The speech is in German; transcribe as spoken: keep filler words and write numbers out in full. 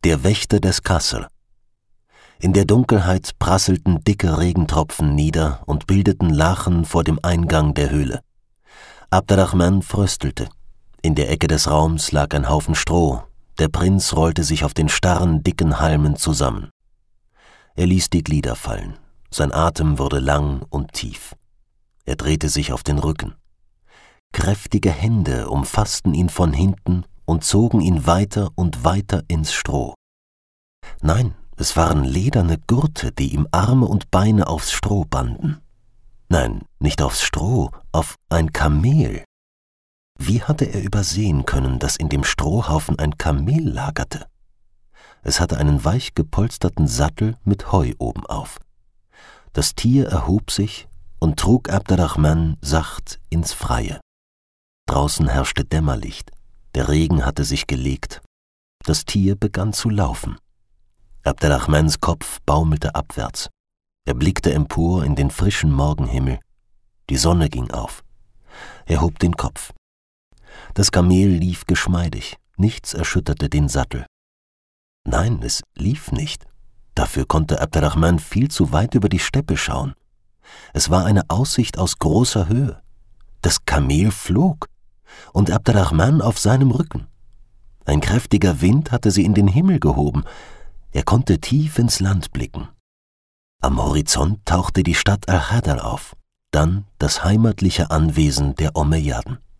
der Wächter des Kasr. In der Dunkelheit prasselten dicke Regentropfen nieder und bildeten Lachen vor dem Eingang der Höhle. Abderrahman fröstelte. In der Ecke des Raums lag ein Haufen Stroh. Der Prinz rollte sich auf den starren, dicken Halmen zusammen. Er ließ die Glieder fallen. Sein Atem wurde lang und tief. Er drehte sich auf den Rücken. Kräftige Hände umfassten ihn von hinten und zogen ihn weiter und weiter ins Stroh. Nein, es waren lederne Gurte, die ihm Arme und Beine aufs Stroh banden. Nein, nicht aufs Stroh, auf ein Kamel. Wie hatte er übersehen können, dass in dem Strohhaufen ein Kamel lagerte? Es hatte einen weich gepolsterten Sattel mit Heu obenauf. Das Tier erhob sich und trug Abderrahman sacht ins Freie. Draußen herrschte Dämmerlicht, der Regen hatte sich gelegt. Das Tier begann zu laufen. Abderrahmans Kopf baumelte abwärts. Er blickte empor in den frischen Morgenhimmel. Die Sonne ging auf. Er hob den Kopf. Das Kamel lief geschmeidig, nichts erschütterte den Sattel. Nein, es lief nicht. Dafür konnte Abderrahman viel zu weit über die Steppe schauen. Es war eine Aussicht aus großer Höhe. Das Kamel flog und Abderrahman auf seinem Rücken. Ein kräftiger Wind hatte sie in den Himmel gehoben. Er konnte tief ins Land blicken. Am Horizont tauchte die Stadt Al-Hadar auf, dann das heimatliche Anwesen der Omeyyaden.